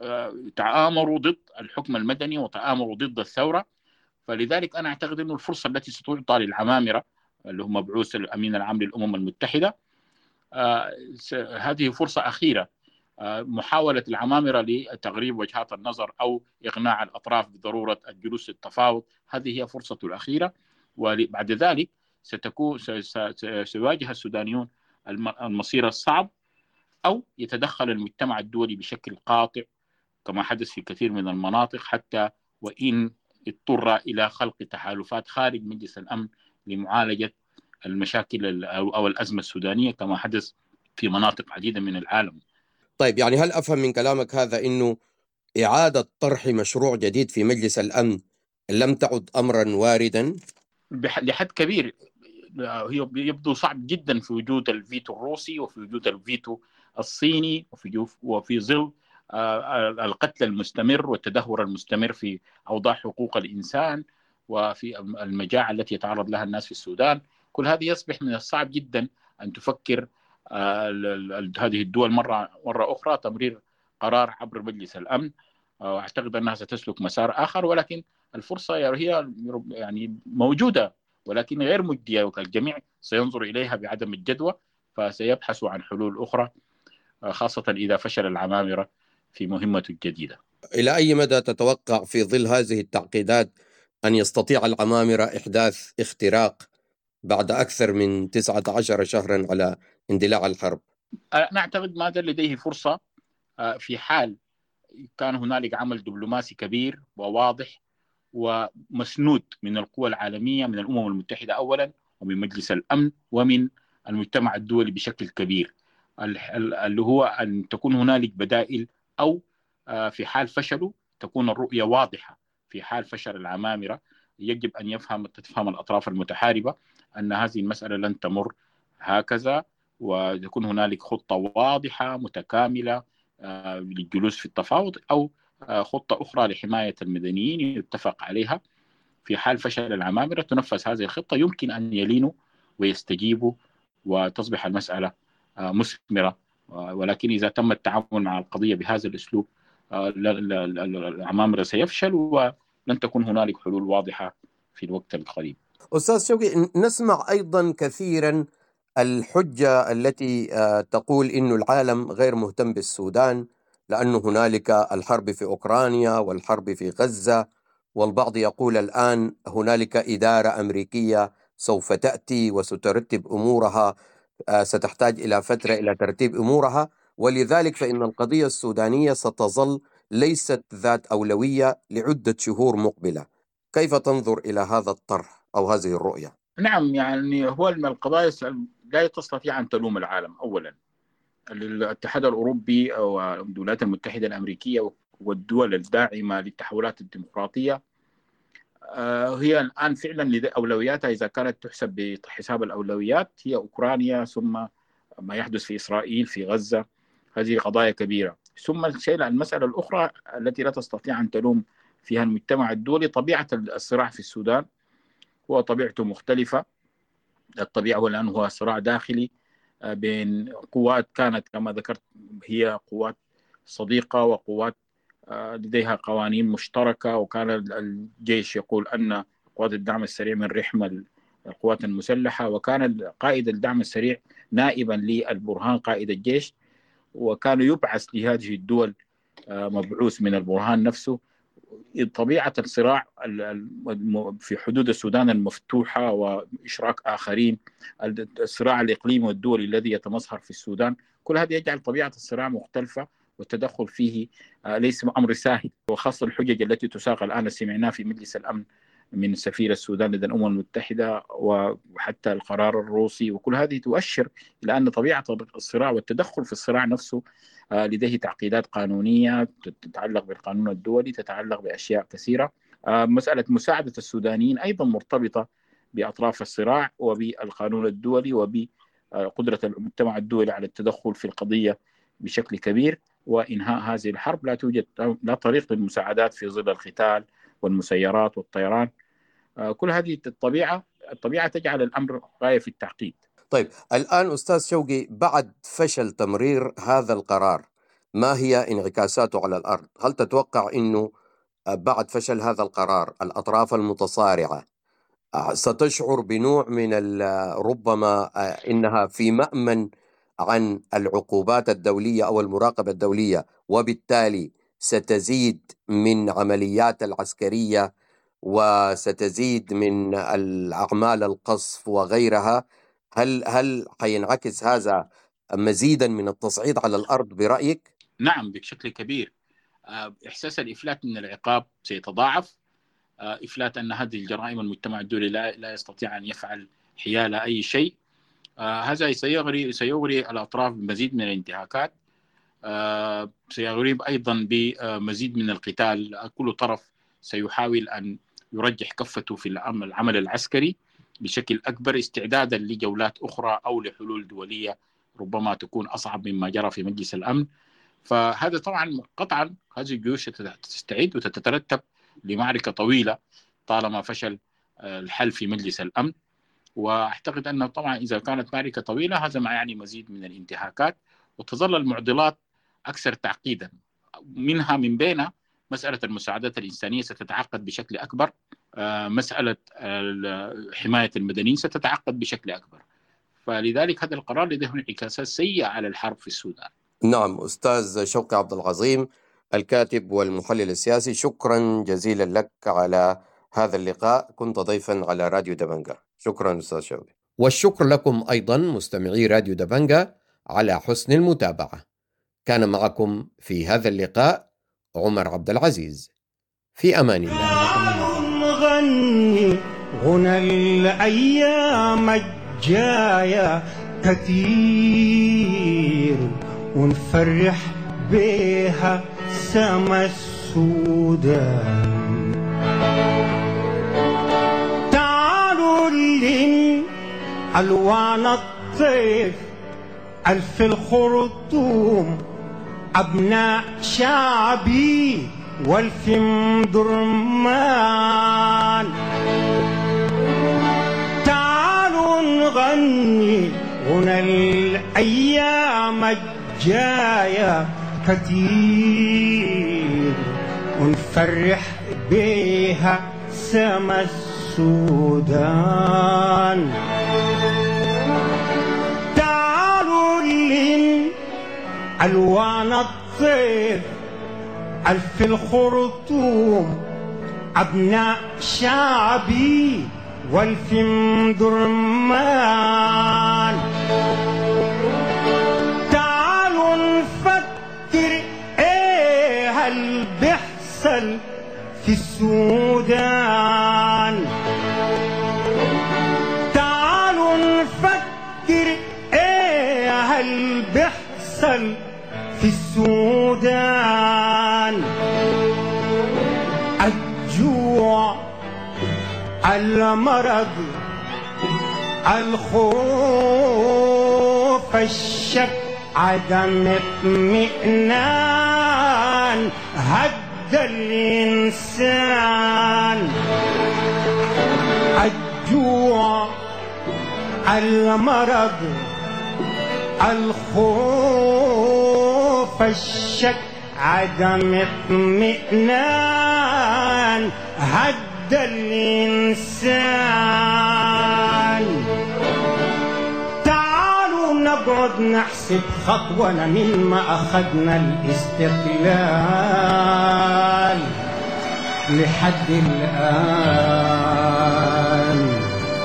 تعامروا ضد الحكم المدني وتآمروا ضد الثورة. فلذلك أنا أعتقد أن الفرصة التي ستعطى للعمامرة اللي هم مبعوث الأمين العام للأمم المتحدة، آه هذه فرصة أخيرة محاولة العمامرة لتغريب وجهات النظر أو إقناع الأطراف بضرورة الجلوس للتفاوض، هذه هي فرصته الأخيرة. وبعد ذلك ستكون سيواجه السودانيون المصير الصعب، أو يتدخل المجتمع الدولي بشكل قاطع كما حدث في كثير من المناطق، حتى وإن اضطر إلى خلق تحالفات خارج مجلس الأمن لمعالجة المشاكل أو الأزمة السودانية كما حدث في مناطق عديدة من العالم. طيب، يعني هل أفهم من كلامك هذا أنه إعادة طرح مشروع جديد في مجلس الأمن لم تعد أمرا واردا؟ لحد كبير هي يبدو صعب جدا في وجود الفيتو الروسي وفي وجود الفيتو الصيني وفي وفي ظل القتل المستمر والتدهور المستمر في أوضاع حقوق الإنسان وفي المجاعة التي يتعرض لها الناس في السودان. كل هذه يصبح من الصعب جدا أن تفكر هذه الدول مرة مرة أخرى تمرير قرار عبر مجلس الأمن. وأعتقد أنها ستسلك مسار آخر، ولكن الفرصة هي يعني موجودة ولكن غير مجدية، والجميع سينظر إليها بعدم الجدوى، فسيبحثوا عن حلول أخرى خاصة إذا فشل العمامرة في مهمته الجديدة. إلى أي مدى تتوقع في ظل هذه التعقيدات أن يستطيع العمامرة إحداث اختراق بعد أكثر من تسعة عشر شهرا على اندلاع الحرب؟ أنا أعتقد ما زال لديه فرصة في حال كان هنالك عمل دبلوماسي كبير وواضح ومسنود من القوى العالمية، من الأمم المتحدة أولا ومن مجلس الأمن ومن المجتمع الدولي بشكل كبير، اللي هو أن تكون هنالك بدائل، أو في حال فشلوا تكون الرؤية واضحة. في حال فشل العمامرة يجب أن يفهم تفهم الأطراف المتحاربة أن هذه المسألة لن تمر هكذا، ويكون هنالك خطة واضحة متكاملة للجلوس في التفاوض، أو خطة أخرى لحماية المدنيين يتفق عليها. في حال فشل العمامرة تنفذ هذه الخطة، يمكن أن يلينوا ويستجيبوا وتصبح المسألة مثمرة. ولكن إذا تم التعامل مع القضية بهذا الأسلوب العمامرة سيفشل ولن تكون هنالك حلول واضحة في الوقت القريب. أستاذ شوقي، نسمع أيضا كثيرا الحجة التي تقول إن العالم غير مهتم بالسودان لأنه هنالك الحرب في أوكرانيا والحرب في غزة، والبعض يقول الآن هنالك إدارة أمريكية سوف تأتي وسترتب أمورها، ستحتاج إلى فترة إلى ترتيب أمورها، ولذلك فإن القضية السودانية ستظل ليست ذات أولوية لعدة شهور مقبلة. كيف تنظر إلى هذا الطرح أو هذه الرؤية؟ نعم، يعني هو القضايا لا تستطيع أن تلوم العالم. أولا الاتحاد الأوروبي والولايات المتحدة الأمريكية والدول الداعمة للتحولات الديمقراطية هي الآن فعلا أولوياتها إذا كانت تحسب بحساب الأولويات هي أوكرانيا، ثم ما يحدث في إسرائيل في غزة. هذه قضايا كبيرة. ثم الشيء المسألة الأخرى التي لا تستطيع أن تلوم فيها المجتمع الدولي طبيعة الصراع في السودان، هو طبيعته مختلفة. الطبيعة هو الآن هو صراع داخلي بين قوات كانت كما ذكرت هي قوات صديقة وقوات لديها قوانين مشتركة، وكان الجيش يقول أن قوات الدعم السريع من رحم القوات المسلحة، وكان قائد الدعم السريع نائبا للبرهان قائد الجيش، وكان يبعث لهذه الدول مبعوث من البرهان نفسه. طبيعة الصراع في حدود السودان المفتوحة وإشراك آخرين، الصراع الإقليمي والدولي الذي يتمظهر في السودان، كل هذا يجعل طبيعة الصراع مختلفة، والتدخل فيه ليس أمر سهل. وخاصة الحجج التي تساق الآن سمعناها في مجلس الأمن من سفير السودان لدى الأمم المتحدة وحتى القرار الروسي، وكل هذه تؤشر إلى أن طبيعة الصراع والتدخل في الصراع نفسه لديه تعقيدات قانونية تتعلق بالقانون الدولي، تتعلق بأشياء كثيرة. مسألة مساعدة السودانيين أيضا مرتبطة بأطراف الصراع وبالقانون الدولي وبقدرة المجتمع الدولي على التدخل في القضية بشكل كبير وإنهاء هذه الحرب. لا توجد لا طريق للمساعدات في ظل القتال والمسيرات والطيران. كل هذه الطبيعة الطبيعة تجعل الأمر غاية في التعقيد. طيب، الآن أستاذ شوقي، بعد فشل تمرير هذا القرار ما هي انعكاساته على الأرض؟ هل تتوقع أنه بعد فشل هذا القرار الأطراف المتصارعة ستشعر بنوع من ربما إنها في مأمن عن العقوبات الدولية أو المراقبة الدولية، وبالتالي ستزيد من عمليات العسكرية وستزيد من الأعمال القصف وغيرها. هل هل حينعكس هذا مزيدا من التصعيد على الأرض برأيك؟ نعم بشكل كبير. إحساس الإفلات من العقاب سيتضاعف. إفلات أن هذه الجرائم المجتمع الدولي لا, لا يستطيع أن يفعل حيال أي شيء. هذا سيغري سيغري الأطراف بمزيد من الانتهاكات، سيغري أيضا بمزيد من القتال. كل طرف سيحاول أن يرجح كفته في العمل العسكري بشكل أكبر استعدادا لجولات أخرى أو لحلول دولية ربما تكون أصعب مما جرى في مجلس الأمن. فهذا طبعا قطعا هذه الجيوش تستعد وتترتب لمعركة طويلة طالما فشل الحل في مجلس الأمن. وأعتقد أنه طبعا إذا كانت معركة طويلة هذا ما يعني مزيد من الانتهاكات، وتظل المعضلات أكثر تعقيدا. منها من بين مسألة المساعدات الإنسانية ستتعقد بشكل أكبر، مسألة حماية المدنيين ستتعقد بشكل أكبر. فلذلك هذا القرار له انعكاسات سيئة على الحرب في السودان. نعم أستاذ شوقي عبد العظيم الكاتب والمحلل السياسي، شكرا جزيلا لك على هذا اللقاء، كنت ضيفا على راديو دبنجة. شكرا أستاذ شوقي. والشكر لكم أيضا مستمعي راديو دبنجة على حسن المتابعة. كان معكم في هذا اللقاء عمر عبد العزيز، في أمان الله. نغني غنى الأيام الجاية كثير ونفرح بها سما السودان. تعالوا لين ألوان الطيف ألف الخرطوم أبناء شعبي والف درمان. تعالوا نغني غنى الأيام الجاية كتير ونفرح بيها سما السودان. تعالوا لين ألوان الطيف ألف الخرطوم أبناء شعبي والف درمان. تعالوا نفكر ايه هل بيحصل في السودان. تعالوا نفكر ايه هل بيحصل في السودان. الجوع، المرض، الخوف، الشك، عدم اطمئنان هد الإنسان. الجوع، المرض، الخوف، الشك، عدم اطمئنان هد الإنسان. تعالوا نقعد نحسب خطونا مما أخذنا الاستقلال لحد الآن.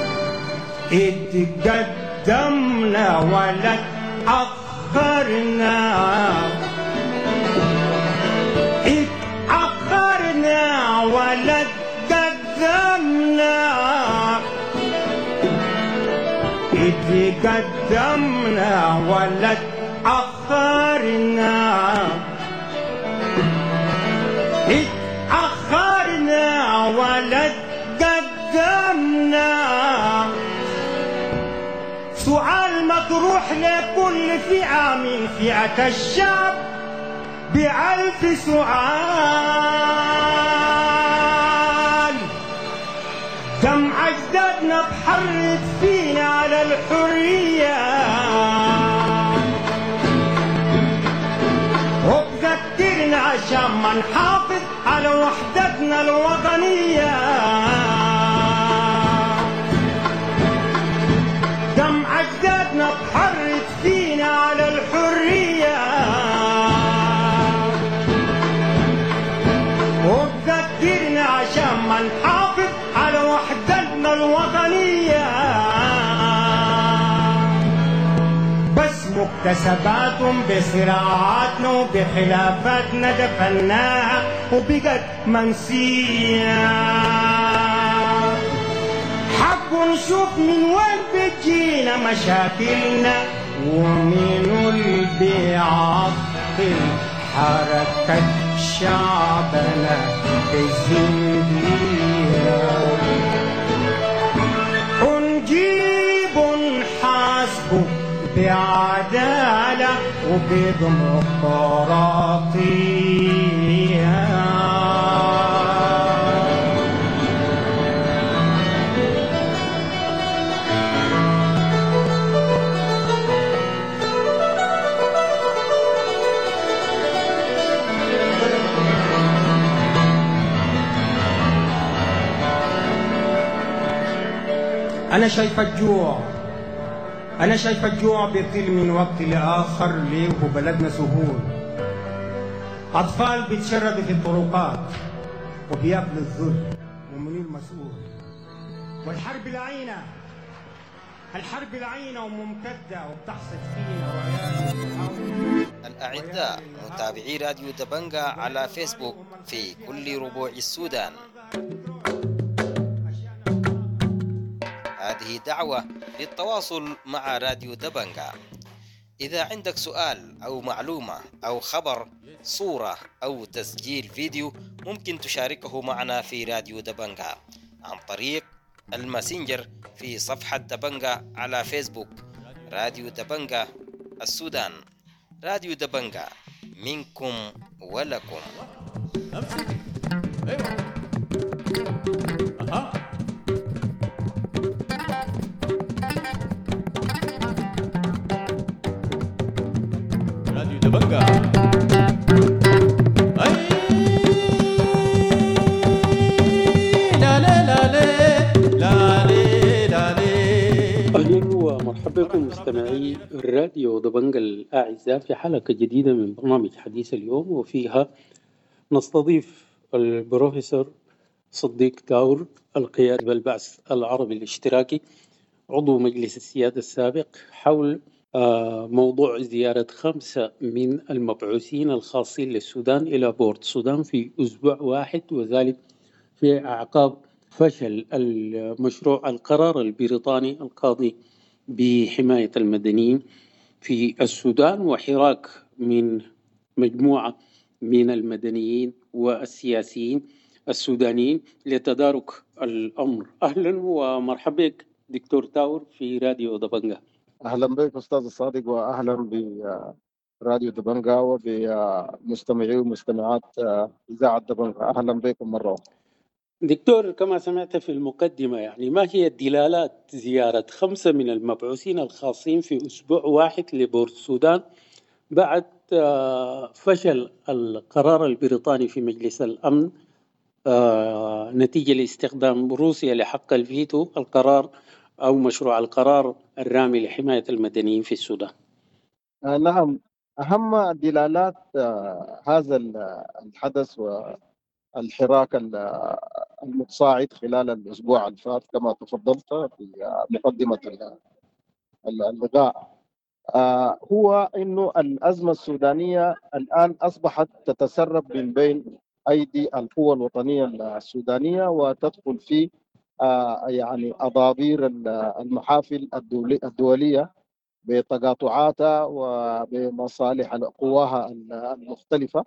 اتقدمنا ولا اتأخرنا، اتأخرنا ولا اتقدمنا، اتقدمنا ولا اتأخرنا، اتأخرنا ولا اتقدمنا. سؤال مطروح لكل فئة من فئة الشعب بألف سؤال. دم أجدادنا بحرت فينا على الحرية، وبذكرنا عشان ما نحافظ على وحدتنا الوطنية. دم أجدادنا بحرت فينا على الحرية وبقدرنا عشان ما نحافظ على وحدتنا الوطنية. بس مكتسباتهم بصراعاتنا وبخلافاتنا دفناها وبقت منسية. حبوا نشوف من وين بتجينا مشاكلنا ومنو اللي بيعطل حركة شعبنا بالزندية. ونجيب ونحاسبه بعدالة وبديمقراطية. أنا شايف الجوع، أنا شايف الجوع بيطيل من وقت لآخر. ليه هو بلدنا سهول، أطفال بيتشردوا في الطرقات وبياكلوا الذل، ومن المسؤول؟ والحرب لعينة، الحرب لعينة وممتدة وبتحصد فينا ويانا. الأعزاء متابعي راديو دبنجا على فيسبوك في كل ربوع السودان، هذه دعوة للتواصل مع راديو دبنجا. إذا عندك سؤال أو معلومة أو خبر، صورة أو تسجيل فيديو، ممكن تشاركه معنا في راديو دبنجا عن طريق الماسنجر في صفحة دبنجا على فيسبوك. راديو دبنجا السودان، راديو دبنجا منكم ولكم. أها. راديو دبنجا. أهلا ومرحبا بكم مستمعي الراديو دبنجا الأعزاء في حلقة جديدة من برنامج حديث اليوم، وفيها نستضيف البروفيسور صديق تاور القيادي بالبعث العربي الاشتراكي عضو مجلس السيادة السابق حول موضوع زيارة خمسة من المبعوثين الخاصين للسودان إلى بورت السودان في أسبوع واحد، وذلك في أعقاب فشل المشروع القرار البريطاني القاضي بحماية المدنيين في السودان وحراك من مجموعة من المدنيين والسياسيين السودانيين لتدارك الأمر. أهلا ومرحبا بك دكتور تاور في راديو دبنجا. أهلا بك أستاذ الصادق، وأهلا براديو دبنجا وبمستمعي ومستمعات إذاعة دبنجا. أهلا بكم مرة. دكتور، كما سمعت في المقدمة، يعني ما هي دلالات زيارة خمسة من المبعوثين الخاصين في أسبوع واحد لبورت السودان بعد فشل القرار البريطاني في مجلس الأمن نتيجة لاستخدام روسيا لحق الفيتو القرار أو مشروع القرار الرامي لحماية المدنيين في السودان؟ آه نعم، أهم دلالات آه هذا الحدث والحراك المتصاعد خلال الأسبوع الفات كما تفضلت في مقدمة اللقاء آه هو إنه الأزمة السودانية الآن أصبحت تتسرب من بين أيدي القوى الوطنية السودانية وتدخل في آه يعني أضابير المحافل الدولي الدولية بتقاطعاتها وبمصالح قواها المختلفة.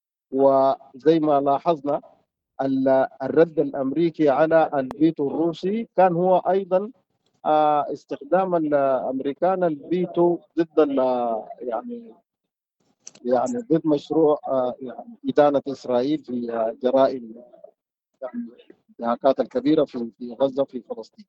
وزي ما لاحظنا الرد الأمريكي على الفيتو الروسي كان هو أيضا آه استخدام الأمريكان الفيتو ضد يعني يعني ضد مشروع آه يعني إدانة إسرائيل في آه جرائم يعني الانتهاكات الكبيرة في في غزة في فلسطين.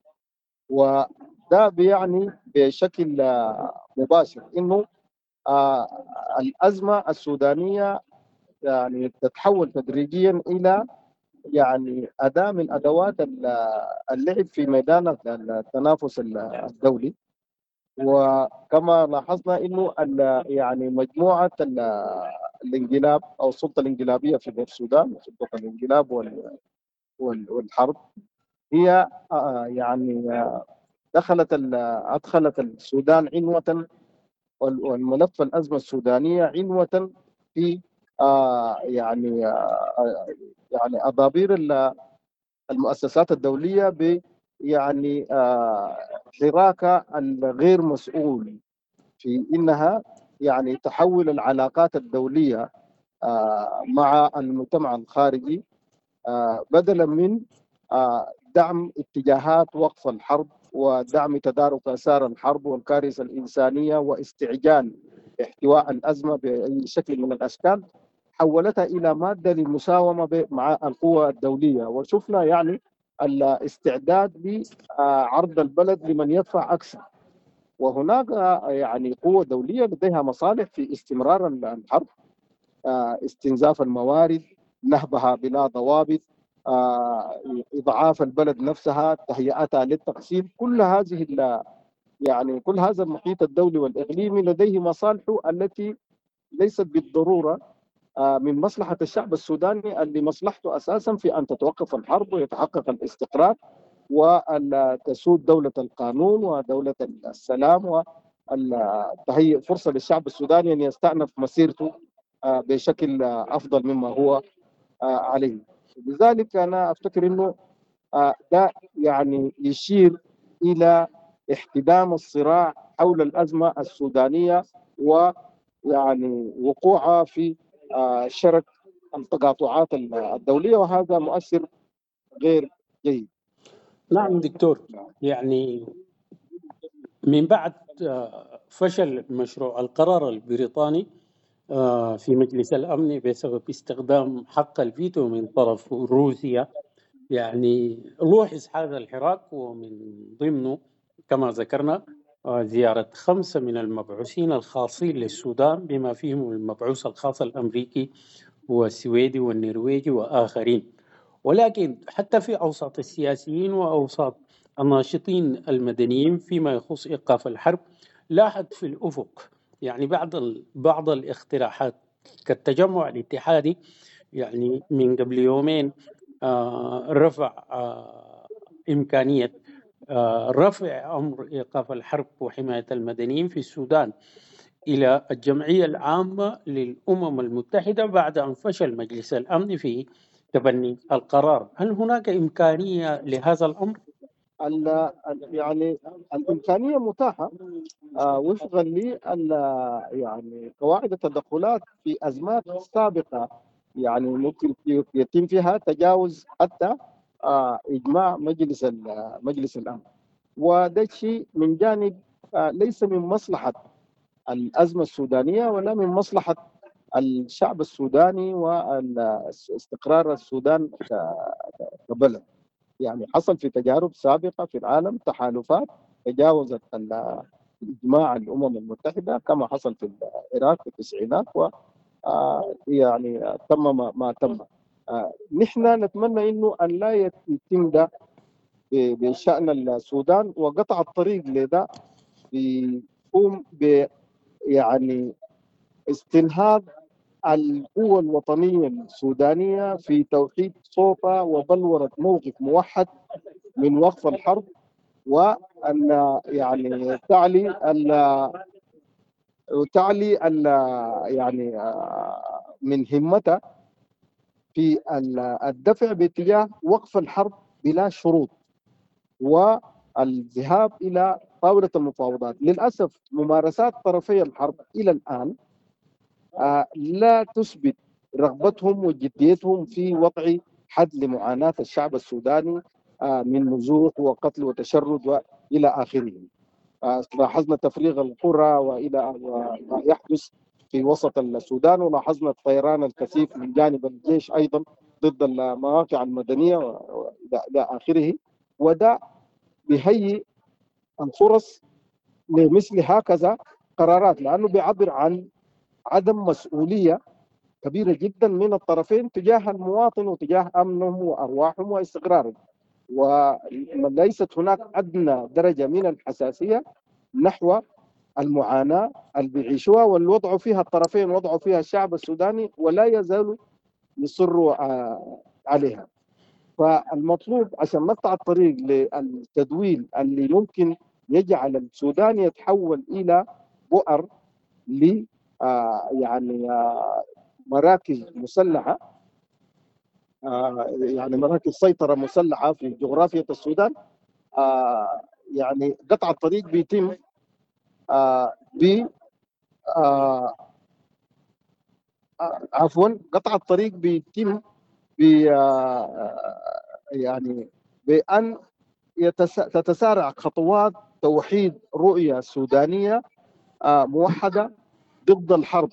وده بيعني بشكل آه مباشر إنه آه الأزمة السودانية يعني تتحول تدريجيا إلى يعني أداة من أدوات اللعب في ميدان التنافس الدولي. وكما لاحظنا انه يعني مجموعه الانقلاب او السلطه الانقلابيه في السودان، سلطه الانقلاب والحرب، هي يعني دخلت ادخلت السودان عنوه، والملف الازمه السودانيه عنوه في يعني يعني اضابير المؤسسات الدوليه ب يعني حراك الغير مسؤول في انها يعني تحول العلاقات الدوليه مع المجتمع الخارجي بدلا من دعم اتجاهات وقف الحرب ودعم تدارك آثار الحرب والكارثة الإنسانية واستعجال احتواء الأزمة بأي شكل من الأشكال، حولتها إلى مادة للمساومة مع القوى الدولية. وشفنا يعني الاستعداد لعرض البلد لمن يدفع أكثر، وهناك يعني قوة دولية لديها مصالح في استمرار الحرب، استنزاف الموارد، نهبها بلا ضوابط، إضعاف البلد نفسها، تهيئتها للتقسيم. كل هذه يعني كل هذا المحيط الدولي والإقليمي لديه مصالحه التي ليست بالضرورة من مصلحة الشعب السوداني، اللي مصلحته أساسا في أن تتوقف الحرب ويتحقق الاستقرار وأن تسود دولة القانون ودولة السلام، وتهيئ فرصة للشعب السوداني أن يستأنف مسيرته بشكل أفضل مما هو عليه. لذلك أنا أفتكر أنه ده يعني يشير إلى احتدام الصراع حول الأزمة السودانية ويعني وقوعها في شرك التقاطعات الدولية، وهذا مؤثر غير جيد. نعم دكتور، يعني من بعد فشل مشروع القرار البريطاني في مجلس الأمن بسبب استخدام حق الفيتو من طرف روسيا، يعني لوحظ هذا الحراك، ومن ضمنه كما ذكرنا زيارة خمسة من المبعوثين الخاصين للسودان بما فيهم المبعوث الخاص الأمريكي والسويدي والنرويجي وآخرين. ولكن حتى في أوساط السياسيين وأوساط الناشطين المدنيين فيما يخص إيقاف الحرب لاحت في الأفق يعني بعض بعض الاقتراحات كالتجمع الاتحادي، يعني من قبل يومين آه رفع آه إمكانية آه رفع أمر إيقاف الحرب وحماية المدنيين في السودان إلى الجمعية العامة للأمم المتحدة بعد أن فشل مجلس الأمن في تبني القرار. هل هناك إمكانية لهذا الأمر؟ يعني الإمكانية متاحة آه وفقا ل يعني قواعد التدخلات في أزمات سابقة، يعني ممكن يتم فيها تجاوز حتى آه إجماع مجلس مجلس الأمن، وده الشيء من جانب آه ليس من مصلحة الأزمة السودانية ولا من مصلحة الشعب السوداني واستقرار السودان كبلد. يعني حصل في تجارب سابقة في العالم تحالفات تجاوزت إجماع الأمم المتحدة كما حصل في العراق في التسعينات، و يعني تم ما تم. نحن نتمنى إنه أن لا يتم ده بشأن السودان، وقطع الطريق لذا يقوم ب يعني استنهاض القوة الوطنية السودانية في توحيد صوتها وبلورة موقف موحد من وقف الحرب، وأن يعني تعلي ال تعلي ال يعني من همتها في الدفع باتجاه وقف الحرب بلا شروط والذهاب إلى طاولة المفاوضات. للأسف ممارسات طرفي الحرب إلى الآن آه لا تثبت رغبتهم وجديتهم في وضع حد لمعاناة الشعب السوداني آه من نزوح وقتل وتشرد وإلى آخره. آه لاحظنا تفريغ القرى وإلى ما يحدث في وسط السودان، ولاحظنا الطيران الكثيف من جانب الجيش أيضا ضد المواقع المدنية وإلى آخره، وده بيهيئ الفرص لمثل هكذا قرارات، لأنه بيعبر عن عدم مسؤولية كبيرة جدا من الطرفين تجاه المواطن وتجاه أمنهم وأرواحهم واستقرارهم، وليست هناك أدنى درجة من الحساسية نحو المعاناة اللي بيعيشوها والوضع فيها الطرفين وضعوا فيها الشعب السوداني ولا يزالوا يصروا عليها. فالمطلوب عشان نقطع الطريق للتدويل اللي ممكن يجعل السودان يتحول إلى بؤر ل يعني مراكز مسلحة، يعني مراكز سيطرة مسلحة في جغرافية السودان. يعني قطع الطريق بيتم ب عفوا قطع الطريق بيتم ب يعني بأن تتسارع خطوات توحيد رؤية سودانية موحدة ضد الحرب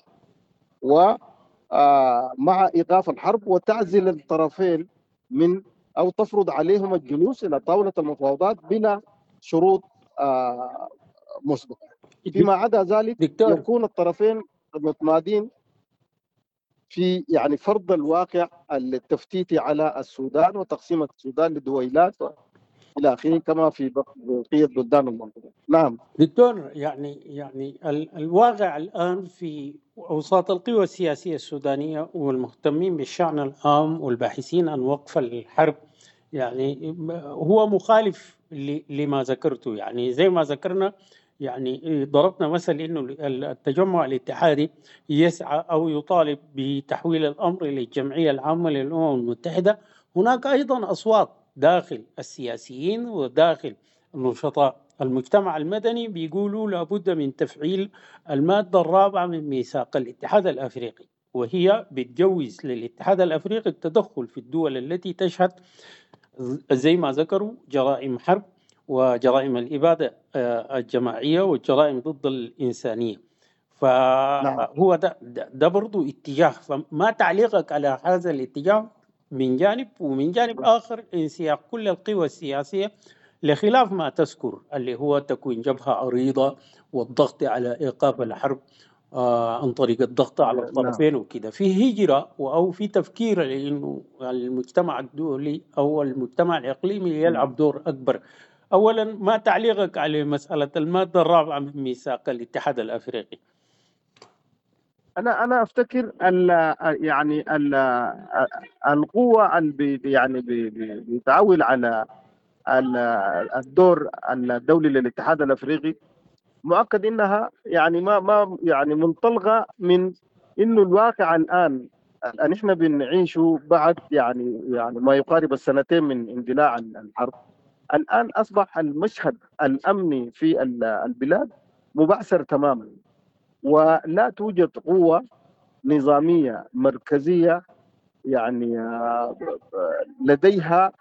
ومع إيقاف الحرب وتعزل الطرفين من أو تفرض عليهم الجلوس إلى طاولة المفاوضات بلا شروط مسبقة. فيما عدا ذلك دكتور. يكون الطرفين متمادين في يعني فرض الواقع التفتيتي على السودان وتقسيم السودان لدويلات الى اخره كما في بقيه بلدان المنطقه. نعم دكتور، يعني يعني الواقع الان في اوساط القوى السياسيه السودانيه والمهتمين بالشأن العام والباحثين عن وقف الحرب يعني هو مخالف لما ذكرته. يعني زي ما ذكرنا، يعني ضربنا مثل انه التجمع الاتحادي يسعى او يطالب بتحويل الامر الى الجمعيه العامه للامم المتحده. هناك ايضا اصوات داخل السياسيين وداخل نشطاء المجتمع المدني بيقولوا لابد من تفعيل الماده الرابعه من ميثاق الاتحاد الافريقي، وهي بتجوز للاتحاد الافريقي التدخل في الدول التي تشهد زي ما ذكروا جرائم حرب وجرائم الإبادة الجماعية والجرائم ضد الإنسانية. فهو ده, ده, ده برضو اتجاه. فما تعليقك على هذا الاتجاه من جانب، ومن جانب آخر انسياق كل القوى السياسية لخلاف ما تذكر اللي هو تكوين جبهة عريضة والضغط على إيقاف الحرب آه عن طريق الضغط على الطرفين وكده، في هجرة أو في تفكير لأنه المجتمع الدولي أو المجتمع الإقليمي يلعب دور أكبر. أولا، ما تعليقك على مسألة المادة الرابعة من ميثاق الاتحاد الأفريقي؟ أنا أنا أفتكر ال يعني ال القوة اللي يعني بيتعول على الدور الدولي للاتحاد الأفريقي مؤكد إنها يعني ما ما يعني منطلقة من إنه الواقع الآن اللي إحنا بنعيشه بعد يعني يعني ما يقارب السنتين من اندلاع الحرب. الآن أصبح المشهد الأمني في البلاد مبعثر تماما، ولا توجد قوة نظامية مركزية يعني لديها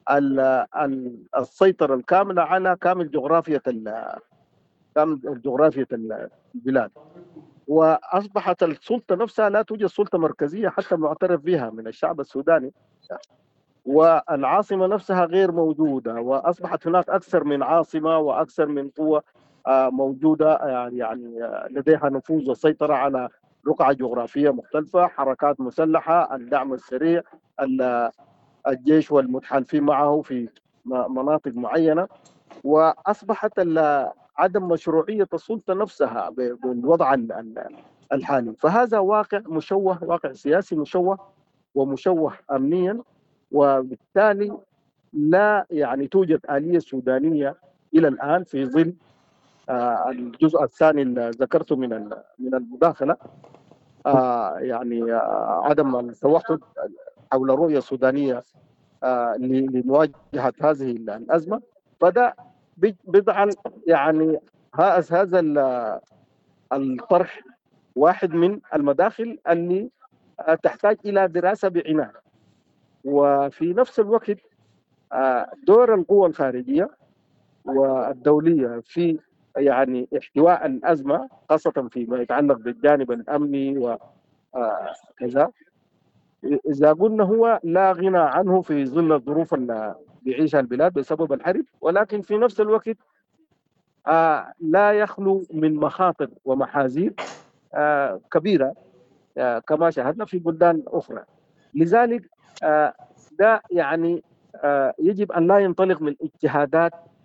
السيطرة الكاملة على كامل جغرافية كامل جغرافية البلاد. وأصبحت السلطة نفسها لا توجد سلطة مركزية حتى معترف بها من الشعب السوداني، والعاصمة نفسها غير موجودة، وأصبحت هناك أكثر من عاصمة وأكثر من قوة موجودة يعني لديها نفوذ والسيطرة على رقعة جغرافية مختلفة، حركات مسلحة، الدعم السريع، الجيش والمتحالفين معه في مناطق معينة. وأصبحت عدم مشروعية السلطة نفسها بالوضع الحالي. فهذا واقع مشوه، واقع سياسي مشوه ومشوه أمنيا، وبالتالي لا يعني توجد آلية سودانية إلى الآن في ظل الجزء الثاني اللي ذكرته من من المداخلة، يعني عدم التوحد حول رؤية سودانية لمواجهة هذه الأزمة. فده بيجعل يعني هذا الطرح واحد من المداخل اللي تحتاج إلى دراسة بعناية. وفي نفس الوقت دور القوى الخارجية والدولية في يعني احتواء الأزمة خاصة فيما يتعلق بالجانب الأمني وكذا، إذا قلنا هو لا غنى عنه في ظل الظروف اللي بيعيشها البلاد بسبب الحرب، ولكن في نفس الوقت آه لا يخلو من مخاطر ومحاذير آه كبيرة آه كما شاهدنا في بلدان أخرى. لذلك آه ده يعني آه يجب أن لا ينطلق من اجتهادات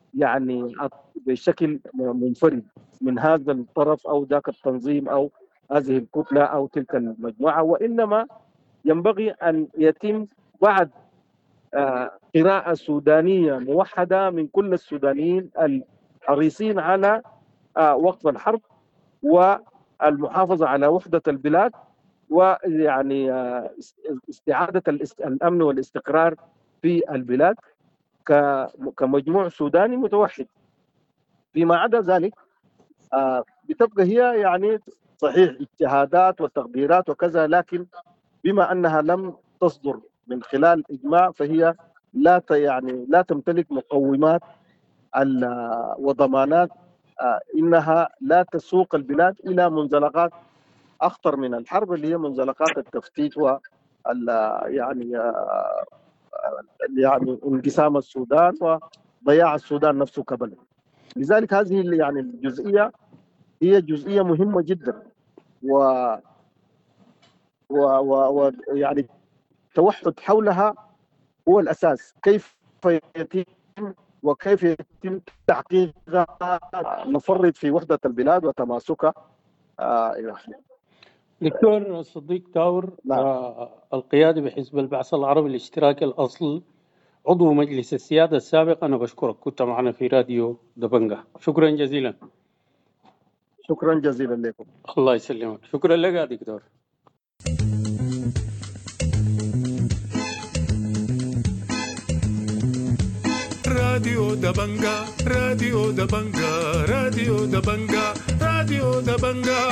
يعني بشكل منفرد من هذا الطرف أو ذاك التنظيم أو هذه الكتلة أو تلك المجموعة، وإنما ينبغي أن يتم بعد قراءة سودانية موحدة من كل السودانيين الحريصين على وقف الحرب والمحافظة على وحدة البلاد، ويعني استعادة الأمن والاستقرار في البلاد كمجموع سوداني متوحد. فيما عدا ذلك بتبقى هي يعني صحيح اجتهادات وتقديرات وكذا، لكن بما أنها لم تصدر من خلال إجماع فهي لا يعني لا تمتلك مقومات وضمانات إنها لا تسوق البلاد إلى منزلقات أخطر من الحرب، اللي هي منزلقات التفتيت و يعني يعني انقسام السودان وضياع السودان نفسه كبلد. لذلك هذه يعني الجزئية هي جزئية مهمة جدا، و و و يعني التوحد حولها هو الأساس. كيف يتم وكيف يتم تحقيقها نفرد في وحدة البلاد وتماسكها آه إلى آخره. دكتور صديق تاور، آه القيادي بحزب البعث العربي الاشتراكي الأصل، عضو مجلس السيادة السابق، أنا بشكرك، كنت معنا في راديو دبنجة. شكرا جزيلا. شكرا جزيلا لكم. الله يسلمك. شكرا لك يا دكتور. راديو دبنجة راديو دبنجة راديو دبنجة راديو دبنجة.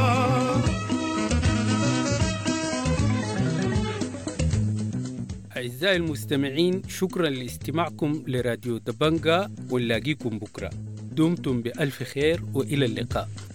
أعزائي المستمعين، شكرا لاستماعكم لراديو دبنجة، ونلاقيكم بكرة. دمتم بألف خير وإلى اللقاء.